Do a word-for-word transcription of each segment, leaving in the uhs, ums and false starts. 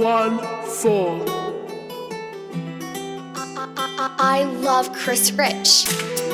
one four. I, I love Chris Rich.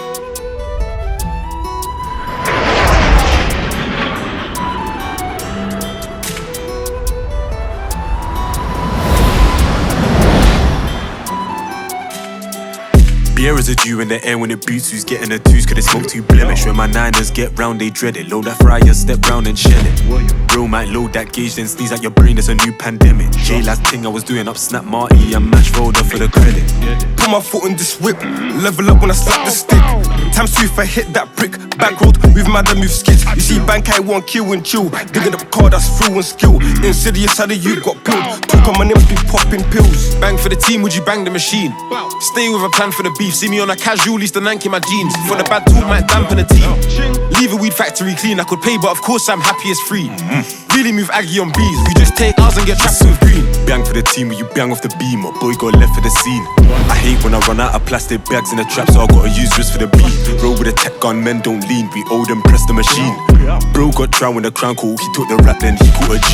Beer is a dew in the air when it beats. Who's getting a deuce? Could it smoke too blemish? When my niners get round, they dread it. Load that fryer, step round and shell it. Bro might load that gauge, then sneeze at your brain. It's a new pandemic. J last thing I was doing up Snap Marty and Mash Roller for the credit. Put my foot in this whip, level up when I slap the stick. Times two if I hit that brick. Back road, move mad and move skids. You see bank I want kill and chill. Digging up car that's through and skill. Insidious how the you got pulled. Talk on my names be popping pills. Bang for the team, would you bang the machine? Stay with a plan for the beef. See me on a casual, least the Nike my jeans. For the bad talk might dampen the team. Leave a weed factory clean, I could pay, but of course I'm happy it's free. Really move Aggie on bees. We just take ours and get trapped with green. Bang for the team, when you bang off the beam. My boy got left for the scene. I hate when I run out of plastic bags in the trap, so I gotta use wrist for the beat. Roll with a tech gun, men don't lean. We owe them, press the machine. Bro got drowned when the crown call. He took the rap, then he caught a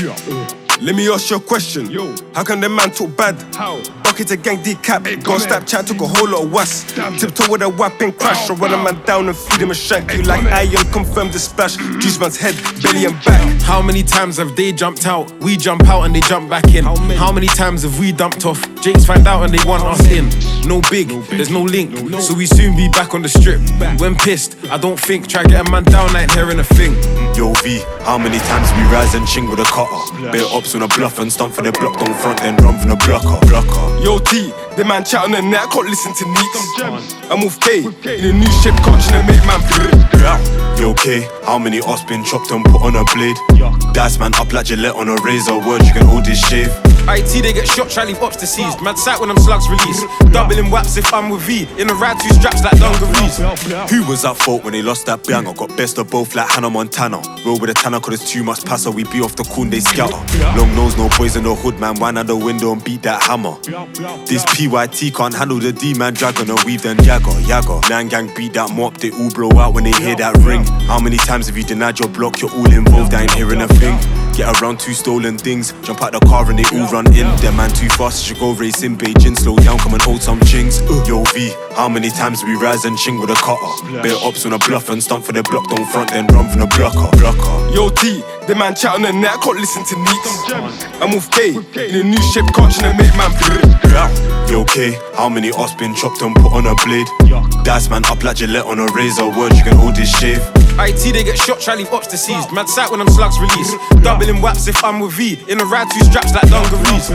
G. Let me ask you a question. How can the man talk bad? How? Bucket a gang decap. Got Snapchat, took a whole lot of was. Tiptoe with a weapon crash. Or run a man down and feed him a shank. You like iron, confirm the splash. Juice man's head, belly and back. How many times have they jumped out? We jump out and they jump back in. How many times have we dumped off? Jakes find out and they want us in. No big, there's no link. So we soon be back on the strip. When pissed, I don't think. Try get a man down, I ain't hearing a thing. Yo V, how many times we rise and ching with a cutter? Bear ops on a bluff and stomp for the block, don't front then run from the blocker. blocker. Yo T, the man chat on the net, I can't listen to neeks. I'm with K, in a new shape, coaching and make man brrr. Yo K, how many ops been chopped and put on a blade? Dice man up like Gillette on a razor, word you can hold this shave. I T they get shot, try leave ops deceased. Mad sight when them slugs release. Doubling waps if I'm with V. In a ride two straps like dungarees. Who was at fault when they lost that banger? Got best of both like Hannah Montana. Roll with a tanner cause it's too much passer. We be off the coon, they scatter. Long nose, no boys in the hood, man. Wine out the window and beat that hammer. This P Y T can't handle the D-man dragon and weave then Jagger, Jagger. Nine gang beat that mop, they all blow out when they hear that ring. How many times have you denied your block? You're all involved, I ain't hearing a thing. Get around two stolen things, jump out the car and they all run in. Them man too fast, you should go racing Beijing. Slow down, come and hold some chings. Yo V, how many times we rise and ching with a cutter? Bear ops on a bluff and stomp for the block, don't front then run from the blocker. blocker. Yo T, the man chat on the net, I can't listen to neeks. I'm with K, in a new shape, coaching and make man brrr. Yo K, how many ops been chopped and put on a blade? Dice man up like Gillette on a razor, word you can hold this shave. I T they get shot, try leave ops deceased. Mad sight when them slugs release. Doubling waps if I'm with V. In a ride two straps like dungarees.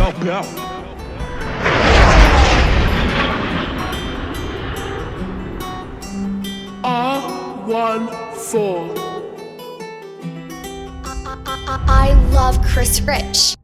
R one four. I, I, I love Chris Rich.